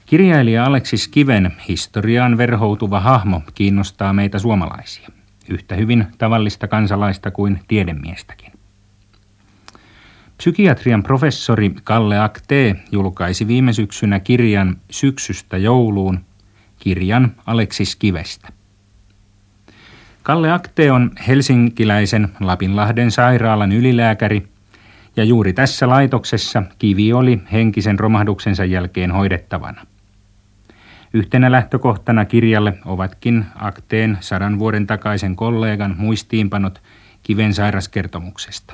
Kirjailija Aleksis Kiven historiaan verhoutuva hahmo kiinnostaa meitä suomalaisia, yhtä hyvin tavallista kansalaista kuin tiedemiestäkin. Psykiatrian professori Kalle Akte julkaisi viime syksynä kirjan Syksystä jouluun, kirjan Aleksis Kivestä. Kalle Akte on helsinkiläisen Lapinlahden sairaalan ylilääkäri, ja juuri tässä laitoksessa Kivi oli henkisen romahduksensa jälkeen hoidettavana. Yhtenä lähtökohtana kirjalle ovatkin Akteen 100 vuoden takaisen kollegan muistiinpanot Kiven sairaskertomuksesta.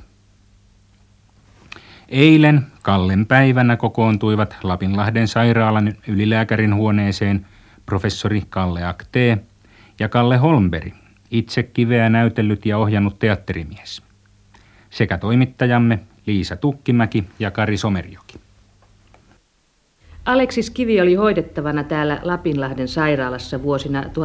Eilen Kallen päivänä kokoontuivat Lapinlahden sairaalan ylilääkärin huoneeseen professori Kalle Akte ja Kalle Holmberg, itse Kiveä näytellyt ja ohjannut teatterimies, sekä toimittajamme Liisa Tukkimäki ja Kari Somerjoki. Aleksis Kivi oli hoidettavana täällä Lapinlahden sairaalassa vuosina 1871-72,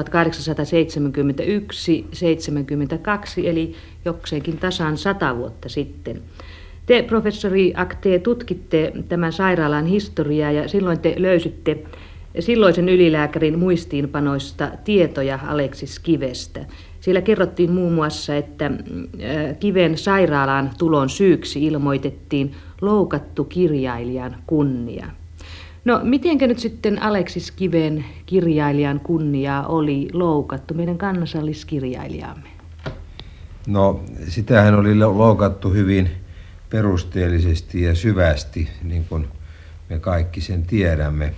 eli jokseenkin tasan 100 vuotta sitten. Te, professori Akte, tutkitte tämän sairaalan historiaa ja silloin te löysitte silloisen ylilääkärin muistiinpanoista tietoja Aleksis Kivestä. Siellä kerrottiin muun muassa, että Kiven sairaalaan tulon syyksi ilmoitettiin loukattu kirjailijan kunnia. No, mitenkä nyt sitten Aleksis Kiven kirjailijan kunniaa oli loukattu, meidän kansalliskirjailijamme? No, sitähän oli loukattu hyvin perusteellisesti ja syvästi, niin kuin me kaikki sen tiedämme.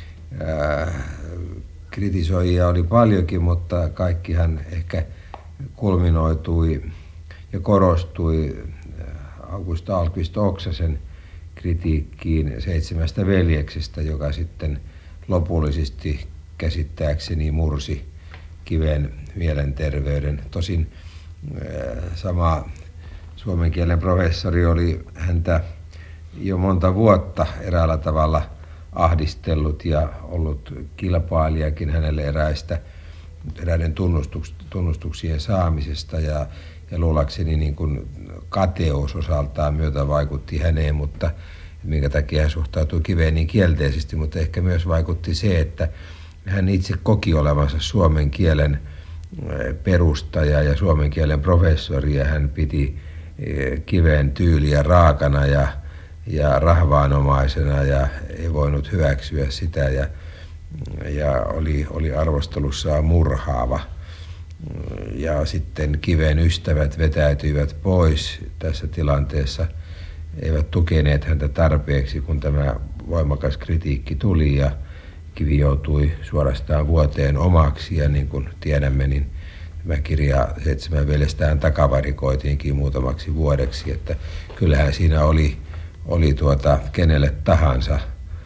Kritisoijia oli paljonkin, mutta kaikkihan ehkä kulminoitui ja korostui August Ahlqvist Oksasen kritiikkiin 7 veljeksestä, joka sitten lopullisesti käsittääkseni mursi Kiven mielenterveyden. Tosin sama suomen kielen professori oli häntä jo monta vuotta eräällä tavalla ahdistellut ja ollut kilpailijakin hänelle eräiden tunnustuksien saamisesta ja luulakseni niin kuin kateus osaltaan myötä vaikutti häneen, mutta minkä takia hän suhtautui Kiveen niin kielteisesti, mutta ehkä myös vaikutti se, että hän itse koki olevansa suomen kielen perustaja ja suomen kielen professori ja hän piti Kiven tyyliä raakana ja rahvaanomaisena ja ei voinut hyväksyä sitä ja oli arvostelussaan murhaava. Ja sitten Kiven ystävät vetäytyivät pois tässä tilanteessa, eivät tukeneet häntä tarpeeksi, kun tämä voimakas kritiikki tuli ja Kivi joutui suorastaan vuoteen omaksi ja niin kuin tiedämme, niin tämä kirja 7 veljestään takavarikoitiinkin muutamaksi vuodeksi, että kyllähän siinä oli kenelle tahansa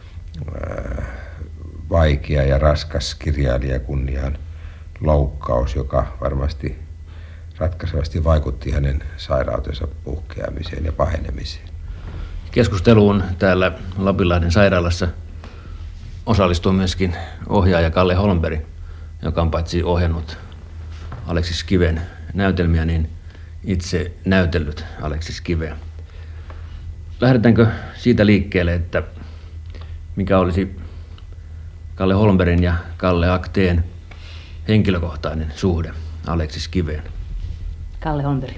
vaikea ja raskas kirjailijakunnian loukkaus, joka varmasti ratkaisevasti vaikutti hänen sairautensa puhkeamiseen ja pahenemiseen. Keskusteluun täällä Lapinlahden sairaalassa osallistui myöskin ohjaaja Kalle Holmberg, joka on paitsi ohjannut Aleksis Kiven näytelmiä, niin itse näytellyt Aleksis Kiveä. Lähdetäänkö siitä liikkeelle, että mikä olisi Kalle Holmbergin ja Kalle Akteen henkilökohtainen suhde Aleksis Kiveen? Kalle Holmberg.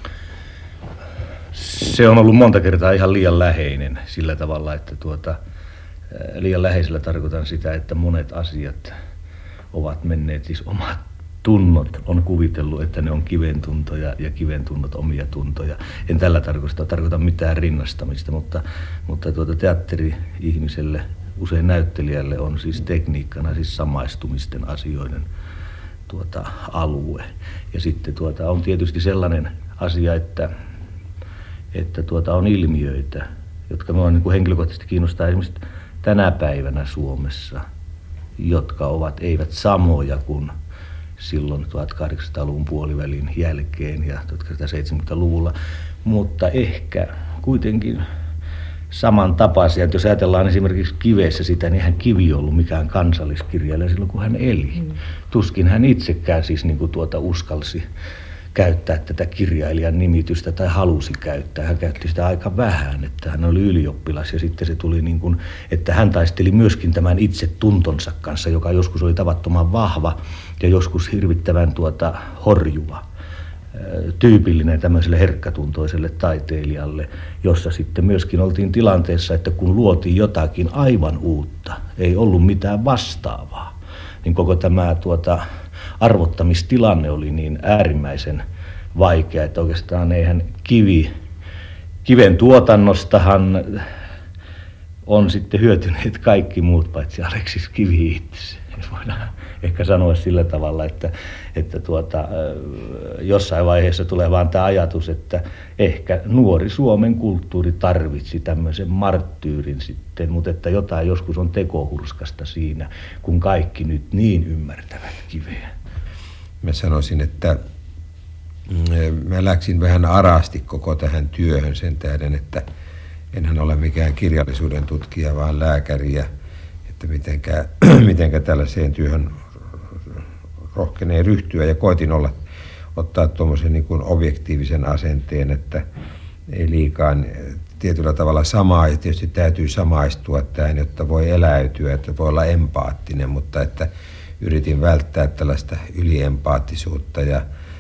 Se on ollut monta kertaa ihan liian läheinen sillä tavalla, että liian läheisellä tarkoitan sitä, että monet asiat ovat menneet, siis omat tunnot on kuvitellut, että ne on Kiven tuntoja ja Kiven tunnot omia tuntoja. En tällä tarkoita mitään rinnastamista, mutta teatteri-ihmiselle, usein näyttelijälle on siis tekniikkana siis samaistumisten asioiden alue. Ja sitten on tietysti sellainen asia, että on ilmiöitä, jotka minua niin kuin henkilökohtaisesti kiinnostaa esimerkiksi tänä päivänä Suomessa, jotka eivät samoja kuin silloin 1800-luvun puolivälin jälkeen ja 1970-luvulla, mutta ehkä kuitenkin samantapaisia. Että jos ajatellaan esimerkiksi Kivessä sitä, niin hän Kivi ei ollut mikään kansalliskirjailija silloin, kun hän eli. Tuskin hän itsekään siis uskalsi käyttää tätä kirjailijan nimitystä tai halusi käyttää. Hän käytti sitä aika vähän, että hän oli ylioppilas ja sitten se tuli niin kuin, että hän taisteli myöskin tämän itse tuntonsa kanssa, joka joskus oli tavattoman vahva ja joskus hirvittävän horjuva. Tyypillinen tämmöiselle herkkätuntoiselle taiteilijalle, jossa sitten myöskin oltiin tilanteessa, että kun luotiin jotakin aivan uutta, ei ollut mitään vastaavaa, niin koko tämä arvottamistilanne oli niin äärimmäisen vaikea, että oikeastaan eihän kiven tuotannostahan on sitten hyötyneet kaikki muut paitsi Aleksis Kivi itse. Voidaan ehkä sanoa sillä tavalla, että jossain vaiheessa tulee vaan tämä ajatus, että ehkä nuori Suomen kulttuuri tarvitsi tämmöisen marttyyrin sitten, mutta että jotain joskus on tekohurskasta siinä, kun kaikki nyt niin ymmärtävät kiveä. Mä sanoisin, että mä läksin vähän arasti koko tähän työhön sen tähden, että enhän ole mikään kirjallisuuden tutkija, vaan lääkäri ja että mitenkä tällaiseen työhön rohkenee ryhtyä ja koitin ottaa tuommoisen niin kuin objektiivisen asenteen, että ei liikaa tietyllä tavalla samaa, ja tietysti täytyy samaistua tähän, jotta voi eläytyä, että voi olla empaattinen, mutta että yritin välttää tällaista yliempaattisuutta ja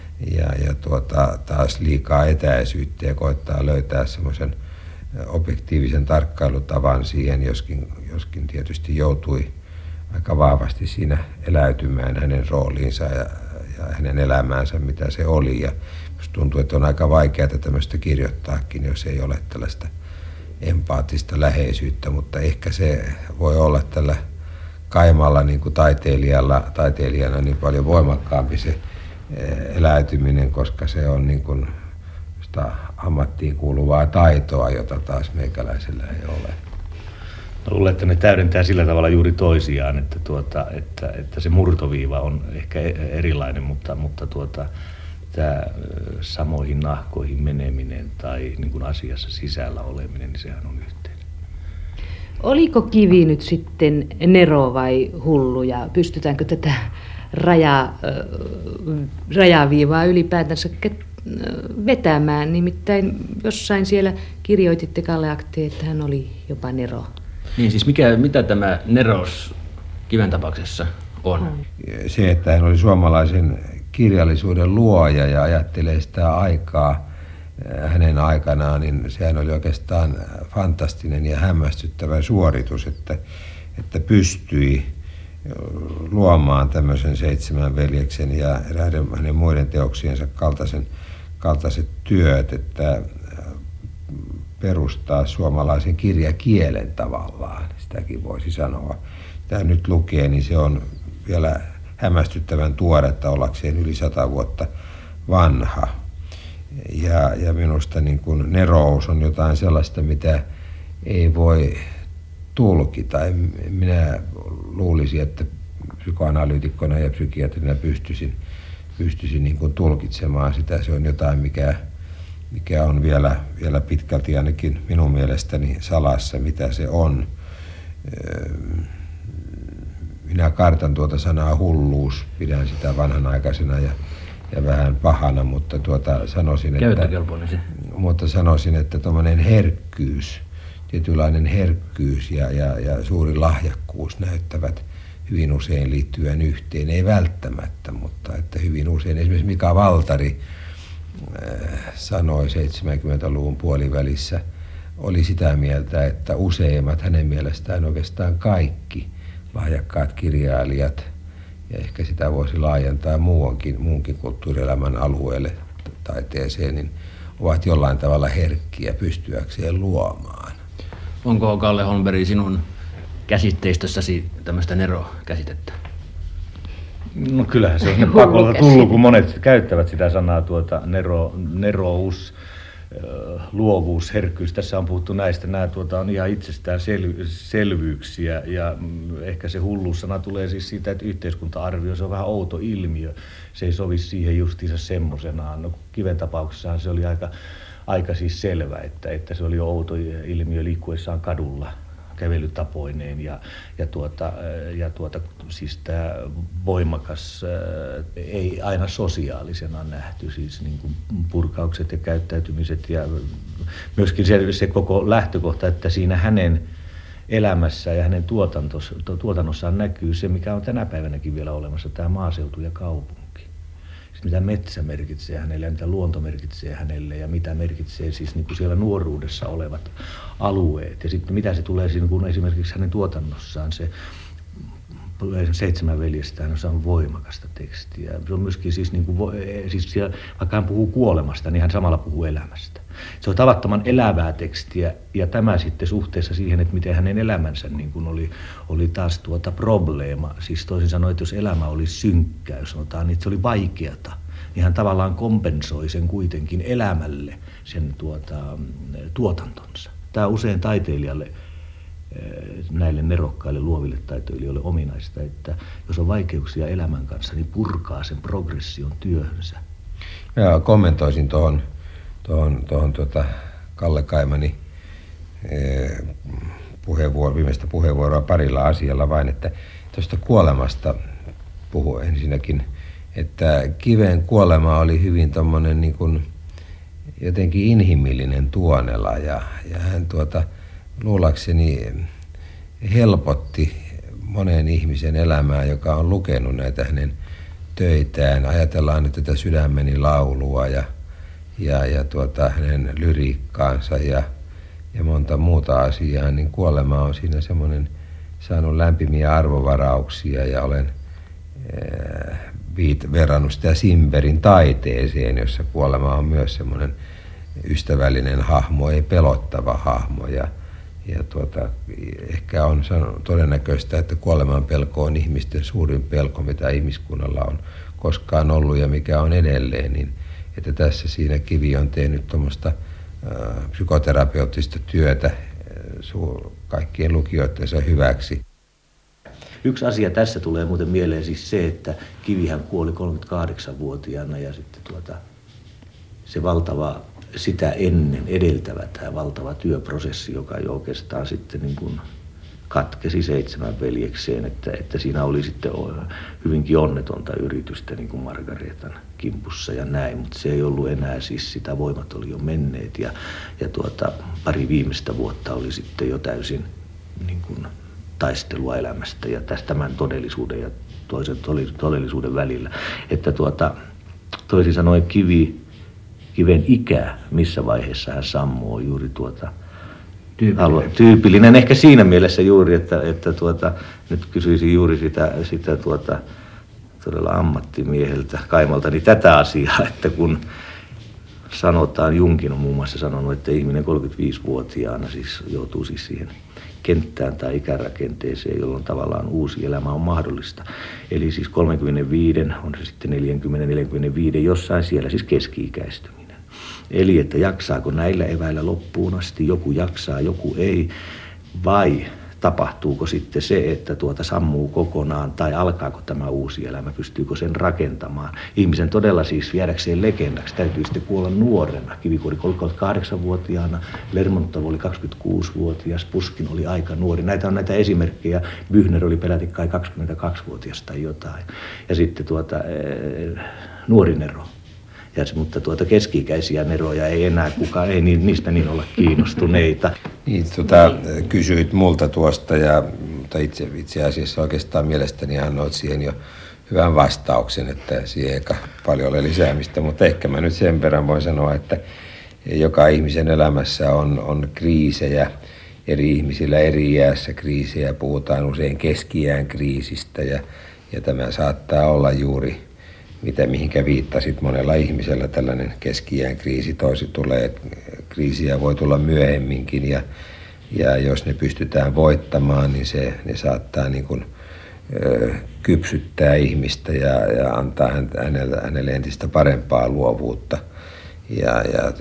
taas liikaa etäisyyttä ja koittaa löytää semmoisen objektiivisen tarkkailutavan siihen, joskin tietysti joutui aika vahvasti siinä eläytymään hänen rooliinsa ja hänen elämäänsä, mitä se oli. Ja musta tuntuu, että on aika vaikeaa tämmöistä kirjoittaakin, jos ei ole tällaista empaattista läheisyyttä, mutta ehkä se voi olla tällä Kaimalla niin kuin taiteilijana niin paljon voimakkaampi se eläytyminen, koska se on niin kuin sitä ammattiin kuuluvaa taitoa, jota taas meikäläisellä ei ole. Luulen, että ne täydentää sillä tavalla juuri toisiaan, että se murtoviiva on ehkä erilainen, mutta tämä samoihin nahkoihin meneminen tai niin kuin asiassa sisällä oleminen, niin sehän on yhteinen. Oliko Kivi nyt sitten nero vai hullu ja pystytäänkö tätä rajaviivaa ylipäätänsä vetämään? Nimittäin jossain siellä kirjoititte Kalle Akteen, että hän oli jopa nero. Niin siis mitä tämä nerous Kiven tapauksessa on? Se, että hän oli suomalaisen kirjallisuuden luoja ja ajattelee sitä aikaa hänen aikanaan, niin sehän oli oikeastaan fantastinen ja hämmästyttävä suoritus, että pystyi luomaan tämmöisen 7 veljeksen ja eräiden hänen muiden teoksiensa kaltaiset työt, että perustaa suomalaisen kirjakielen tavallaan, sitäkin voisi sanoa. Tämä nyt lukee, niin se on vielä hämmästyttävän tuoretta ollakseen yli 100 vuotta vanha. Ja minusta niin kuin nerous on jotain sellaista, mitä ei voi tulkita. Minä luulisin, että psykoanalyytikkona ja psykiatrina pystyisin niin kuin tulkitsemaan sitä. Se on jotain, mikä on vielä pitkälti ainakin minun mielestäni salassa, mitä se on. Minä kartan tuota sanaa hulluus, pidän sitä vanhanaikaisena ja vähän pahana, mutta sanoisin, että tuommoinen herkkyys, tietynlainen herkkyys ja suuri lahjakkuus näyttävät hyvin usein liittyvän yhteen, ei välttämättä, mutta että hyvin usein. Esimerkiksi Mika Valtari sanoi 70-luvun puolivälissä, oli sitä mieltä, että useimmat hänen mielestään oikeastaan kaikki lahjakkaat kirjailijat, ja ehkä sitä voisi laajentaa muunkin kulttuurielämän alueelle taiteeseen, niin ovat jollain tavalla herkkiä pystyäkseen luomaan. Onko Kalle Holmberg sinun käsitteistössäsi tämmöistä nero-käsitettä? No kyllähän se on pakolla tullut, kun monet käyttävät sitä sanaa nerous, luovuus, herkkyys. Tässä on puhuttu näistä. Nämä on ihan itsestäänselvyyksiä ja ehkä se hulluussana tulee siis siitä, että yhteiskunta-arvio, se on vähän outo ilmiö. Se ei sovi siihen justiinsa semmoisenaan. No, Kiven tapauksessahan se oli aika siis selvä, että se oli outo ilmiö liikkuessaan kadulla kävelytapoineen ja siis tämä voimakas, ei aina sosiaalisena nähty, siis niin kuin purkaukset ja käyttäytymiset ja myöskin se koko lähtökohta, että siinä hänen elämässä ja hänen tuotannossaan näkyy se, mikä on tänä päivänäkin vielä olemassa, tämä maaseutu ja kaupunki. Siis mitä metsä merkitsee hänelle ja mitä luonto merkitsee hänelle ja mitä merkitsee siis niin kuin siellä nuoruudessa olevat alueet. Ja sitten mitä se tulee siinä, kun esimerkiksi hänen tuotannossaan se 7 veljestään, se on voimakasta tekstiä. Se on myöskin siis, niin kuin, siis siellä, vaikka hän puhuu kuolemasta, niin hän samalla puhuu elämästä. Se on tavattoman elävää tekstiä ja tämä sitten suhteessa siihen, että miten hänen elämänsä niin kuin oli taas probleema. Siis toisin sanoen, että jos elämä oli synkkää, jos sanotaan, niin se oli vaikeata, niin hän tavallaan kompensoi sen kuitenkin elämälle sen tuotantonsa. Tämä usein taiteilijalle, näille nerokkaille luoville taiteilijoille ominaista, että jos on vaikeuksia elämän kanssa, niin purkaa sen progression työhönsä. Ja kommentoisin tuohon Kalle Kaimani viimeistä puheenvuoroa parilla asialla vain, että tuosta kuolemasta puhuu ensinnäkin, että Kiven kuolema oli hyvin tommonen niin kuin jotenkin inhimillinen tuonela ja hän luulakseni helpotti monen ihmisen elämää, joka on lukenut näitä hänen töitään. Ajatellaan nyt tätä Sydämeni laulua ja hänen lyriikkaansa ja monta muuta asiaa, niin kuolema on siinä semmoinen saanut lämpimiä arvovarauksia ja olen verrannut sitä Simberin taiteeseen, jossa kuolema on myös semmoinen ystävällinen hahmo, ei pelottava hahmo ja ehkä on todennäköistä, että kuoleman pelko on ihmisten suurin pelko, mitä ihmiskunnalla on koskaan ollut ja mikä on edelleen, niin että tässä siinä Kivi on tehnyt tuommoista psykoterapeuttista työtä kaikkien lukijoittensa hyväksi. Yksi asia tässä tulee muuten mieleen siis se, että Kivihän kuoli 38-vuotiaana ja sitten se valtava sitä ennen edeltävä tämä valtava työprosessi, joka jo oikeastaan sitten niin kuin katkesi 7 veljekseen, että siinä oli sitten hyvinkin onnetonta yritystä niin kuin Margaretan kimpussa ja näin, mutta se ei ollut enää siis sitä, voimat oli jo menneet ja pari viimeistä vuotta oli sitten jo täysin niin kuin taistelua elämästä ja tämän todellisuuden ja toisen todellisuuden välillä, että toisin sanoen Kiven ikä, missä vaiheessa hän sammuu, on juuri tyypillinen. Ehkä siinä mielessä juuri, että nyt kysyisin juuri sitä todella ammattimieheltä Kaimalta, niin tätä asiaa, että kun sanotaan, Jungkin on muun muassa sanonut, että ihminen 35-vuotiaana siis joutuu siis siihen kenttään tai ikärakenteeseen, jolloin tavallaan uusi elämä on mahdollista. Eli siis 35, on se sitten 40-45, jossain siellä siis keski-ikäistyminen. Eli että jaksaako näillä eväillä loppuun asti, joku jaksaa, joku ei, vai tapahtuuko sitten se, että sammuu kokonaan, tai alkaako tämä uusi elämä, pystyykö sen rakentamaan. Ihmisen todella siis viedäkseen legendaksi täytyy sitten kuolla nuorena. Kivi kuoli 38-vuotiaana, Lermontov oli 26-vuotias, Puskin oli aika nuori. Näitä on näitä esimerkkejä. Bühner oli peräti kai 22-vuotias tai jotain. Ja sitten nuori Nero. Mutta keski-ikäisiä neroja ei enää kukaan, ei niistä niin olla kiinnostuneita. Niin, kysyit multa tuosta, mutta itse asiassa oikeastaan mielestäni annoit siihen jo hyvän vastauksen, että siihen eikä paljon ole lisäämistä, mutta ehkä mä nyt sen verran voin sanoa, että joka ihmisen elämässä on kriisejä, eri ihmisillä eri iässä kriisejä, puhutaan usein keski-iän kriisistä ja tämä saattaa olla juuri mihinkä viittasit, monella ihmisellä tällainen keski-iän kriisi, toisi tulee, kriisiä voi tulla myöhemminkin ja jos ne pystytään voittamaan, niin ne saattaa niin kuin, kypsyttää ihmistä ja antaa hänelle entistä parempaa luovuutta ja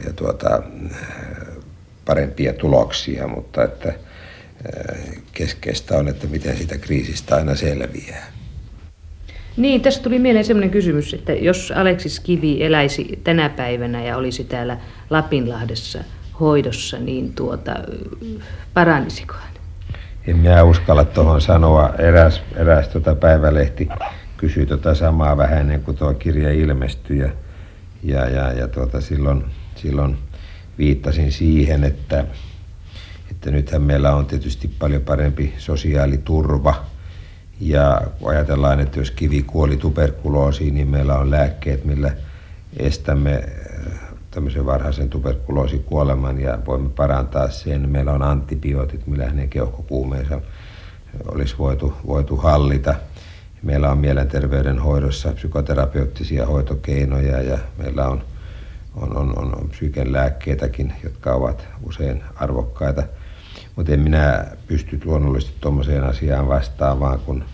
parempia tuloksia, mutta että keskeistä on, että miten siitä kriisistä aina selviää. Niin, tässä tuli mieleen sellainen kysymys, että jos Aleksis Kivi eläisi tänä päivänä ja olisi täällä Lapinlahdessa hoidossa, niin paranisiko hän? En minä uskalla tuohon sanoa. Eräs päivälehti kysyi samaa vähän ennen kuin tuo kirja ilmestyi. Ja silloin viittasin siihen, että nythän meillä on tietysti paljon parempi sosiaaliturva. Ja kun ajatellaan, että jos kivi kuoli tuberkuloosiin, niin meillä on lääkkeet, millä estämme tämmöisen varhaisen tuberkuloosikuoleman ja voimme parantaa sen. Meillä on antibiootit, millä hänen keuhkokuumeensa olisi voitu hallita. Meillä on mielenterveyden hoidossa psykoterapeuttisia hoitokeinoja ja meillä on psykelääkkeitäkin, jotka ovat usein arvokkaita. Mutta en minä pysty luonnollisesti tuommoiseen asiaan vastaamaan, kun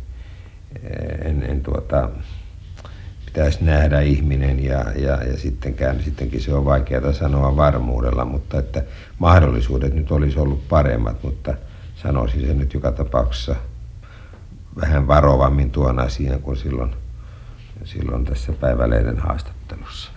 pitäisi nähdä ihminen ja sittenkin se on vaikeaa sanoa varmuudella, mutta että mahdollisuudet nyt olisi ollut paremmat, mutta sanoisin sen nyt joka tapauksessa vähän varovammin tuon asian kuin silloin tässä päivälehden haastattelussa.